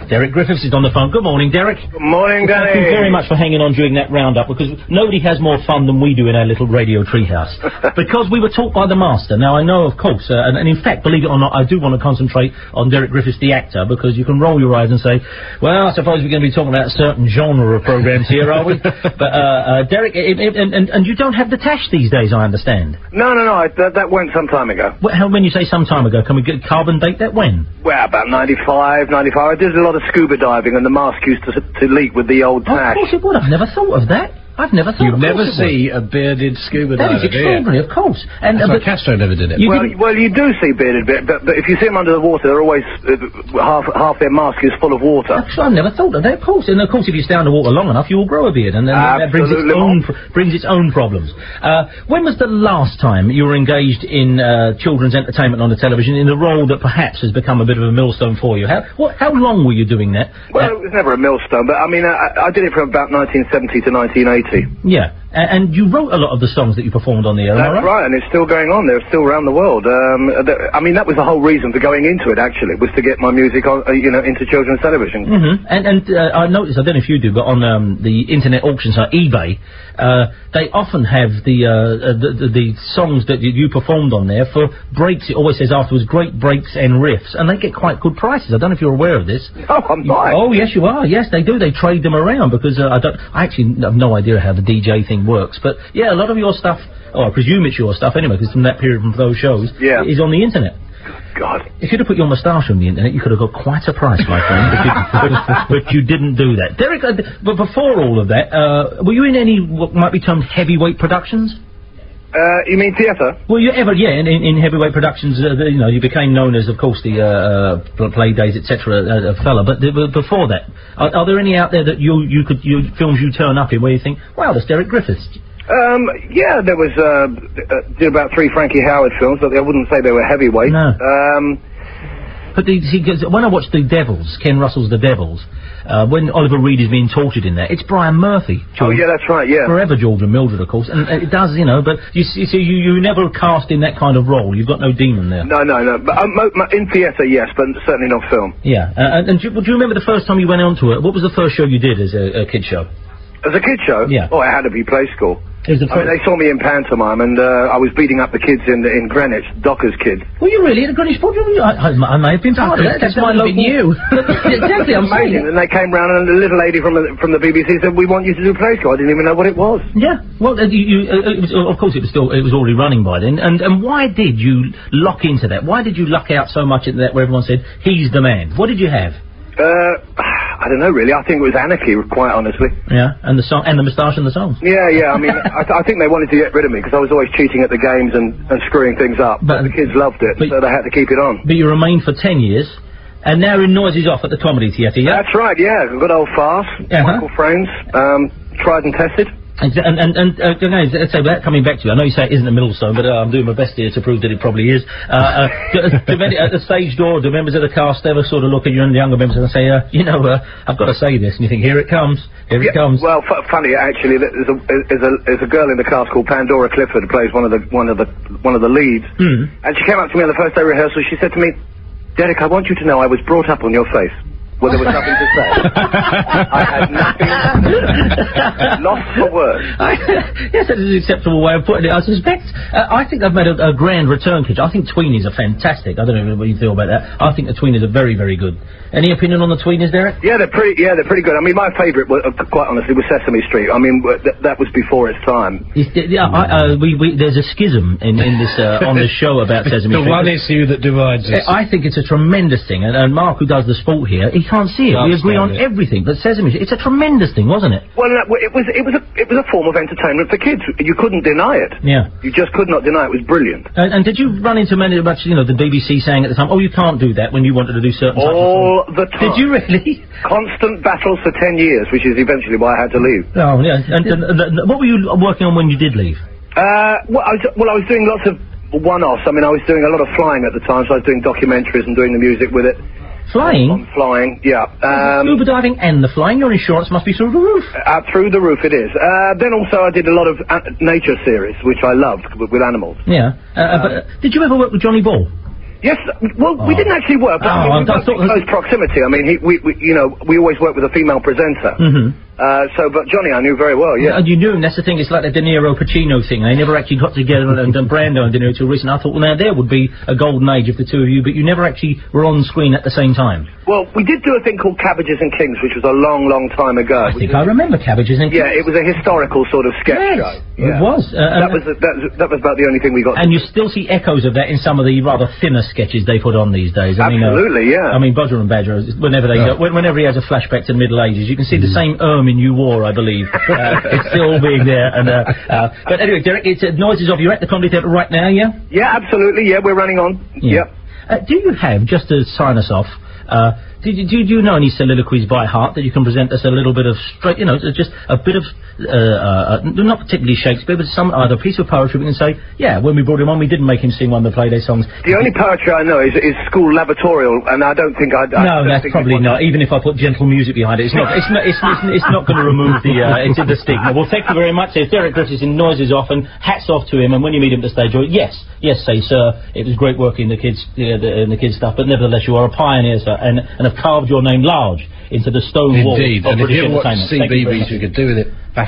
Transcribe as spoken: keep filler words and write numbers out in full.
Derek Griffiths is on the phone. Good morning, Derek. Good morning, Danny. Thank you very much for hanging on during that roundup, because nobody has more fun than we do in our little radio treehouse. Because we were taught by the master. Now, I know, of course, uh, and, and in fact, believe it or not, I do want to concentrate on Derek Griffiths, the actor, because you can roll your eyes and say, well, I suppose we're going to be talking about a certain genre of programs here, are we? But, uh, uh, Derek, it, it, and, and, and you don't have the tash these days, I understand. No, no, no, I, that, that went some time ago. Well, how, when you say some time ago, can we get carbon date that when? Well, about ninety-five, ninety-five. I did a lot of scuba diving, and the mask used to, to leak with the old Oh, tash. of course it would. I've never thought of that. I've never thought You of never it see a bearded scuba That diver, is extraordinary, of course. And That's uh, why Castro never did it. You Well, didn't- well, you do see bearded bit, but, but if you see them under the water, they're always uh, half half their mask is full of water. Actually, I've never thought of that, of course. And of course, if you stay underwater long enough, you will grow a beard, and then that brings its Absolutely. own pr- brings its own problems. Uh, when was the last time you were engaged in uh, children's entertainment on the television in a role that perhaps has become a bit of a millstone for you? How what, how long were you doing that? Well, Uh, it was never a millstone, but I mean, I, I did it from about nineteen seventy to nineteen eighty. yeah, a- and you wrote a lot of the songs that you performed on the air. Am I That's right? right, and it's still going on. They're still around the world. Um, th- I mean, that was the whole reason for going into it. Actually, was to get my music, on, uh, you know, into children's television. Mm-hmm. And, and uh, I noticed, I don't know if you do, but on um, the internet auction site eBay, uh, they often have the, uh, uh, the, the the songs that you, you performed on there for breaks. It always says afterwards, great breaks and riffs, and they get quite good prices. I don't know if you're aware of this. Oh, I'm not. Oh, yes, you are. Yes, they do. They trade them around because uh, I don't. I actually have no idea how the D J thing works, but yeah, a lot of your stuff. Oh, I presume it's your stuff anyway, because from that period, from those shows, Yeah. is on the internet. God. If you'd have put your moustache on the internet, you could have got quite a price, my friend. But you, but, but you didn't do that. Derek, uh, but before all of that, uh, were you in any what might be termed heavyweight productions? Uh, you mean theatre? Were you ever, yeah, in, in, in heavyweight productions, uh, the, you know, you became known as, of course, the uh, uh, Play Days, et cetera, uh, uh, fella, but the, but before that, are, are there any out there that you, you could, you, films you turn up in where you think, wow, that's Derek Griffiths? Um, yeah, there was, uh, uh, did about three Frankie Howard films, but I wouldn't say they were heavyweight. No. Um, But the, see, 'cause when I watch The Devils, Ken Russell's The Devils, uh, when Oliver Reed is being tortured in there, it's Brian Murphy. oh, George, yeah, that's right, yeah. Forever George and Mildred, of course, and uh, it does, you know, but you see, so you, you never cast in that kind of role. You've got no demon there. No, no, no. But um, mo- mo- in theatre, yes, but certainly not film. Yeah, uh, and, and do, you- do you remember the first time you went onto it? What was the first show you did as a, a kid show? As a kid show? Yeah. Oh, it had to be Play School. It was the I mean, first... they saw me in pantomime, and uh, I was beating up the kids in in Greenwich, Docker's kids. Were you really at the Greenwich Sport? I, I, I may have been part of that. That's my local... you. Exactly, I'm Amazing. saying. And they came round, and the little lady from the, from the B B C said, "We want you to do Play School." I didn't even know what it was. Yeah, well, uh, you, you, uh, it was, uh, of course it was still, it was already running by then, and, and why did you lock into that? Why did you luck out so much into that where everyone said, he's the man? What did you have? Uh, I don't know, really. I think it was anarchy, quite honestly. Yeah, and the song, and the moustache and the songs. Yeah, yeah. I mean, I, th- I think they wanted to get rid of me because I was always cheating at the games and, and screwing things up. But- But the kids loved it, but- so they had to keep it on. But you remained for ten years, and now in Noises Off at the Comedy Theatre, yeah? That's right, yeah. Good old farce. Uh-huh. Michael Frames, um, tried and tested. And, and, and, and uh, again, so that coming back to you, I know you say it isn't a millstone, but uh, I'm doing my best here to prove that it probably is. Uh, uh, do, do many, at the stage door, do members of the cast ever sort of look at you and the younger members and say, uh, you know, uh, I've got to say this, and you think, here it comes, here it Yeah, comes. well, f- funny actually. There's a, there's a there's a girl in the cast called Pandora Clifford who plays one of the one of the one of the leads, Mm. and she came up to me on the first day of rehearsal. She said to me, "Derek, I want you to know I was brought up on your face." Well, there was nothing to say. I had nothing. Lost for words. Yes, that is an acceptable way of putting it. I suspect, uh, I think they've made a, a grand return, kids. I think Tweenies are fantastic. I don't know what you feel about that. I think the Tweenies are very, very good. Any opinion on the Tweenies, Derek? Yeah, they're pretty. Yeah, they're pretty good. I mean, my favourite, was, uh, quite honestly, was Sesame Street. I mean, w- th- that was before its time. Is, yeah, I, uh, we, we, there's a schism in, in this, uh, on this show about Sesame The Street. one issue that divides us. I think it's a tremendous thing, and, and Mark, who does the sport here, he can't see it. Can't we agree on stand it. everything, but Sesame Street, it's a tremendous thing, wasn't it? Well, that, w- it was. It was a. It was a form of entertainment for kids. You couldn't deny it. Yeah. You just could not deny it. It was brilliant. And, and did you run into many much, you know, the B B C saying at the time, oh, you can't do that when you wanted to do certain types of All films? the time. Did you really? Constant battles for ten years, which is eventually why I had to leave. Oh, yeah. And, and, and, and what were you working on when you did leave? Uh, well, I was, well, I was doing lots of one-offs. I mean, I was doing a lot of flying at the time, so I was doing documentaries and doing the music with it. Flying? On flying, yeah. Um, Scuba diving and the flying, your insurance must be through the roof. uh, through the roof it is. Uh, then also I did a lot of uh, nature series, which I loved, with, with animals. Yeah. Uh, uh, but uh, did you ever work with Johnny Ball? Yes, well, Oh. we didn't actually work, but Oh, I mean, I we worked thought- in close proximity. I mean, he, we, we, you know, we always work with a female presenter. Mm-hmm. Uh, so, but Johnny I knew very well, yeah. And you knew him, that's the thing, it's like the De Niro Pacino thing. They never actually got together and done Brando and De Niro till recently. I thought, well, now there would be a golden age of the two of you, but you never actually were on screen at the same time. Well, we did do a thing called Cabbages and Kings, which was a long, long time ago. I think I remember Cabbages and Yeah, it was a historical sort of sketch Yes, show. it Yeah. was. Uh, That and- was, that, was- that was about the only thing we got. And you still see echoes of that in some of the rather thinner sketches they put on these days. I Absolutely, mean, uh, yeah. I mean, Bodger and Badger, whenever they go, when- whenever he has a flashback to the Middle Ages, you can see the same ermine you wore, I believe. uh, it's still being there. And uh, uh, but anyway, Derek, it's uh, noises of you're at the Comedy Theatre right now, yeah? Yeah, absolutely, yeah, we're running on. Yeah. Yep. Uh, do you have, just to sign us off, uh, do, you- do, you- do you know any soliloquies by heart that you can present us a little bit of straight, you know, just a bit of, uh, uh, uh, not particularly Shakespeare, but some either piece of poetry we can say, yeah, when we brought him on, we didn't make him sing one of the Playday songs. The only poetry I know is, is school lavatorial, and I don't think I'd... I No, don't that's think probably you'd not. want Even if I put gentle music behind it, it's not. It's not. It's, it's, it's not going to remove the uh, it's the stigma. Well, thank you very much. There's Derek Griffiths in Noises Off, and hats off to him. And when you meet him at the stage, you're, yes, yes, say, sir, it was great working the kids, uh, the, in the kids stuff. But nevertheless, you are a pioneer, sir, and and have carved your name large into the stone wall Indeed, of and if British you watch entertainment. C Thank you B very Bs, much. we could do with it.